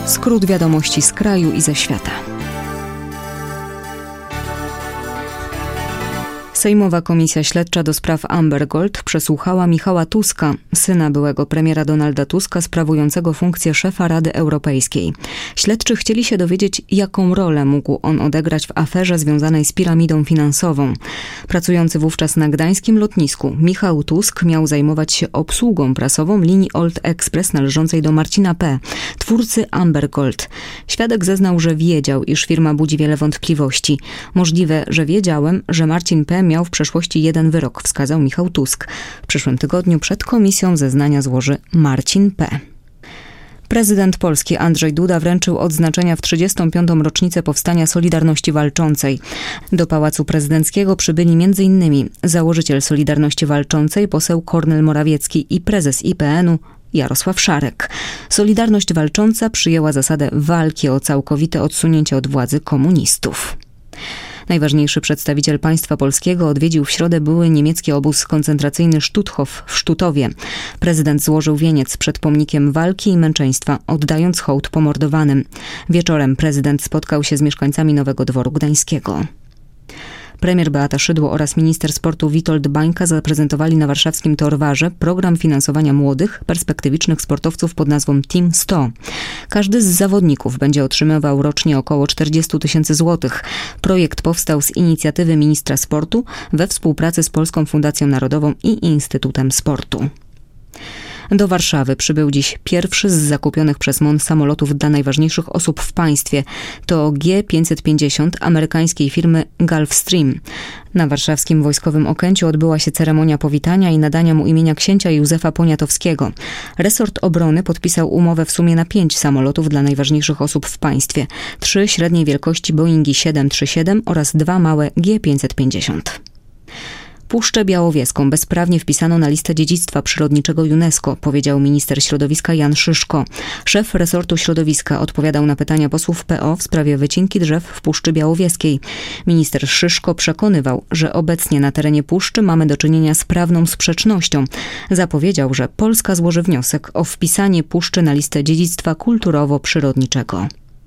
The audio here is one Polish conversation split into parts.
Skrót wiadomości z kraju i ze świata. Sejmowa Komisja Śledcza do spraw Amber Gold przesłuchała Michała Tuska, syna byłego premiera Donalda Tuska, sprawującego funkcję szefa Rady Europejskiej. Śledczy chcieli się dowiedzieć, jaką rolę mógł on odegrać w aferze związanej z piramidą finansową. Pracujący wówczas na gdańskim lotnisku, Michał Tusk miał zajmować się obsługą prasową linii Old Express należącej do Marcina P., twórcy Amber Gold. Świadek zeznał, że wiedział, iż firma budzi wiele wątpliwości. Możliwe, że wiedziałem, że Marcin P. miał w przeszłości jeden wyrok, wskazał Michał Tusk. W przyszłym tygodniu przed komisją zeznania złoży Marcin P. Prezydent Polski Andrzej Duda wręczył odznaczenia w 35. rocznicę powstania Solidarności Walczącej. Do Pałacu Prezydenckiego przybyli m.in. założyciel Solidarności Walczącej, poseł Kornel Morawiecki i prezes IPN-u Jarosław Szarek. Solidarność Walcząca przyjęła zasadę walki o całkowite odsunięcie od władzy komunistów. Najważniejszy przedstawiciel państwa polskiego odwiedził w środę były niemiecki obóz koncentracyjny Stutthof w Sztutowie. Prezydent złożył wieniec przed pomnikiem walki i męczeństwa, oddając hołd pomordowanym. Wieczorem prezydent spotkał się z mieszkańcami Nowego Dworu Gdańskiego. Premier Beata Szydło oraz minister sportu Witold Bańka zaprezentowali na warszawskim Torwarze program finansowania młodych, perspektywicznych sportowców pod nazwą Team 100. Każdy z zawodników będzie otrzymywał rocznie około 40 000 złotych. Projekt powstał z inicjatywy ministra sportu we współpracy z Polską Fundacją Narodową i Instytutem Sportu. Do Warszawy przybył dziś pierwszy z zakupionych przez MON samolotów dla najważniejszych osób w państwie. To G550 amerykańskiej firmy Gulfstream. Na warszawskim Wojskowym Okęciu odbyła się ceremonia powitania i nadania mu imienia księcia Józefa Poniatowskiego. Resort obrony podpisał umowę w sumie na 5 samolotów dla najważniejszych osób w państwie. 3 średniej wielkości Boeingi 737 oraz 2 małe G550. Puszczę Białowieską bezprawnie wpisano na listę dziedzictwa przyrodniczego UNESCO, powiedział minister środowiska Jan Szyszko. Szef resortu środowiska odpowiadał na pytania posłów PO w sprawie wycinki drzew w Puszczy Białowieskiej. Minister Szyszko przekonywał, że obecnie na terenie puszczy mamy do czynienia z prawną sprzecznością. Zapowiedział, że Polska złoży wniosek o wpisanie puszczy na listę dziedzictwa kulturowo-przyrodniczego.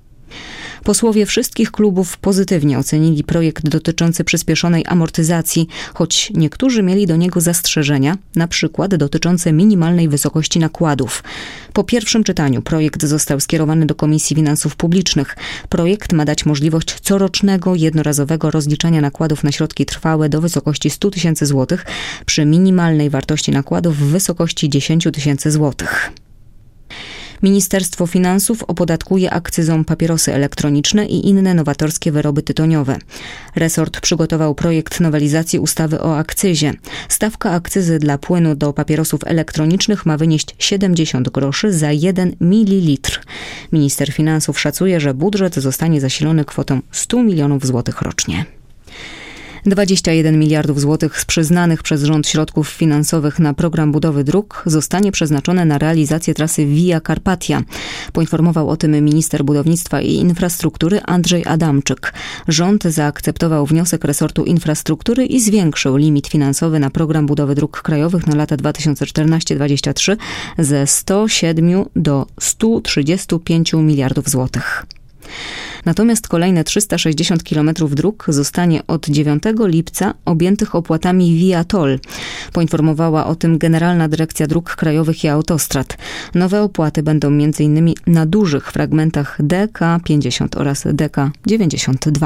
Posłowie wszystkich klubów pozytywnie ocenili projekt dotyczący przyspieszonej amortyzacji, choć niektórzy mieli do niego zastrzeżenia, na przykład dotyczące minimalnej wysokości nakładów. Po pierwszym czytaniu projekt został skierowany do Komisji Finansów Publicznych. Projekt ma dać możliwość corocznego, jednorazowego rozliczania nakładów na środki trwałe do wysokości 100 000 złotych przy minimalnej wartości nakładów w wysokości 10 000 złotych. Ministerstwo Finansów opodatkuje akcyzą papierosy elektroniczne i inne nowatorskie wyroby tytoniowe. Resort przygotował projekt nowelizacji ustawy o akcyzie. Stawka akcyzy dla płynu do papierosów elektronicznych ma wynieść 70 groszy za 1 mililitr. Minister Finansów szacuje, że budżet zostanie zasilony kwotą 100 milionów złotych rocznie. 21 miliardów złotych z przyznanych przez rząd środków finansowych na program budowy dróg zostanie przeznaczone na realizację trasy Via Carpatia. Poinformował o tym minister budownictwa i infrastruktury Andrzej Adamczyk. Rząd zaakceptował wniosek resortu infrastruktury i zwiększył limit finansowy na program budowy dróg krajowych na lata 2014-2023 ze 107 do 135 miliardów złotych. Natomiast kolejne 360 km dróg zostanie od 9 lipca objętych opłatami Via Toll. Poinformowała o tym Generalna Dyrekcja Dróg Krajowych i Autostrad. Nowe opłaty będą m.in. na dużych fragmentach DK50 oraz DK92.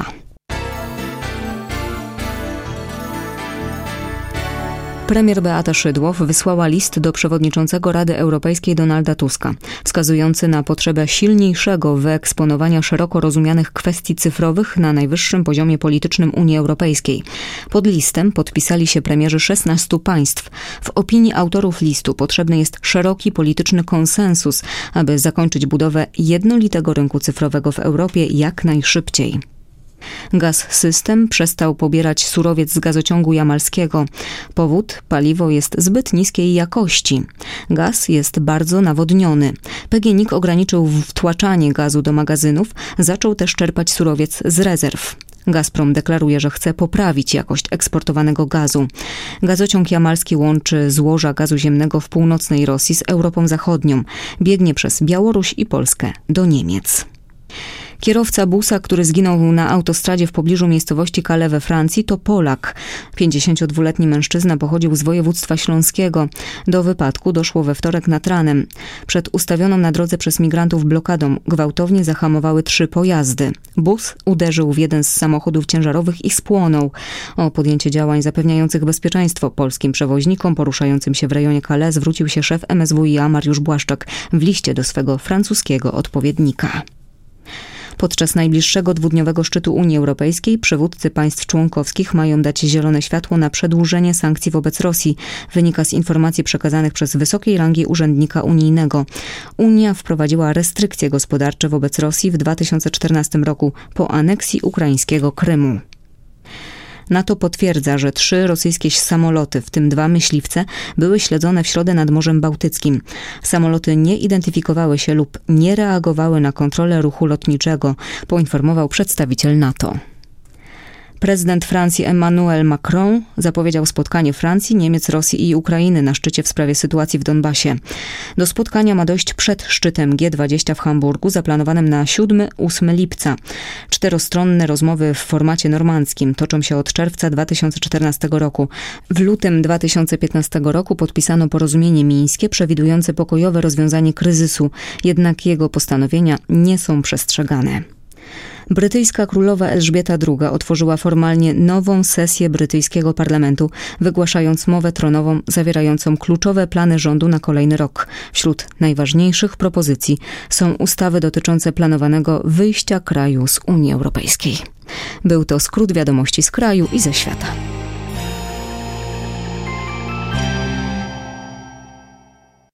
Premier Beata Szydło wysłała list do przewodniczącego Rady Europejskiej Donalda Tuska, wskazujący na potrzebę silniejszego wyeksponowania szeroko rozumianych kwestii cyfrowych na najwyższym poziomie politycznym Unii Europejskiej. Pod listem podpisali się premierzy 16 państw. W opinii autorów listu potrzebny jest szeroki polityczny konsensus, aby zakończyć budowę jednolitego rynku cyfrowego w Europie jak najszybciej. Gaz-System przestał pobierać surowiec z gazociągu jamalskiego. Powód: paliwo jest zbyt niskiej jakości. Gaz jest bardzo nawodniony. PGNiG ograniczył wtłaczanie gazu do magazynów, zaczął też czerpać surowiec z rezerw. Gazprom deklaruje, że chce poprawić jakość eksportowanego gazu. Gazociąg jamalski łączy złoża gazu ziemnego w północnej Rosji z Europą Zachodnią. Biegnie przez Białoruś i Polskę do Niemiec. Kierowca busa, który zginął na autostradzie w pobliżu miejscowości Calais we Francji, to Polak. 52-letni mężczyzna pochodził z województwa śląskiego. Do wypadku doszło we wtorek nad ranem. Przed ustawioną na drodze przez migrantów blokadą gwałtownie zahamowały 3 pojazdy. Bus uderzył w jeden z samochodów ciężarowych i spłonął. O podjęcie działań zapewniających bezpieczeństwo polskim przewoźnikom poruszającym się w rejonie Calais zwrócił się szef MSWiA Mariusz Błaszczak w liście do swego francuskiego odpowiednika. Podczas najbliższego 2-dniowego szczytu Unii Europejskiej przywódcy państw członkowskich mają dać zielone światło na przedłużenie sankcji wobec Rosji, wynika z informacji przekazanych przez wysokiej rangi urzędnika unijnego. Unia wprowadziła restrykcje gospodarcze wobec Rosji w 2014 roku po aneksji ukraińskiego Krymu. NATO potwierdza, że 3 rosyjskie samoloty, w tym 2 myśliwce, były śledzone w środę nad Morzem Bałtyckim. Samoloty nie identyfikowały się lub nie reagowały na kontrolę ruchu lotniczego, poinformował przedstawiciel NATO. Prezydent Francji Emmanuel Macron zapowiedział spotkanie Francji, Niemiec, Rosji i Ukrainy na szczycie w sprawie sytuacji w Donbasie. Do spotkania ma dojść przed szczytem G20 w Hamburgu, zaplanowanym na 7-8 lipca. 4-stronne rozmowy w formacie normandzkim toczą się od czerwca 2014 roku. W lutym 2015 roku podpisano porozumienie mińskie przewidujące pokojowe rozwiązanie kryzysu, jednak jego postanowienia nie są przestrzegane. Brytyjska królowa Elżbieta II otworzyła formalnie nową sesję brytyjskiego parlamentu, wygłaszając mowę tronową zawierającą kluczowe plany rządu na kolejny rok. Wśród najważniejszych propozycji są ustawy dotyczące planowanego wyjścia kraju z Unii Europejskiej. Był to skrót wiadomości z kraju i ze świata.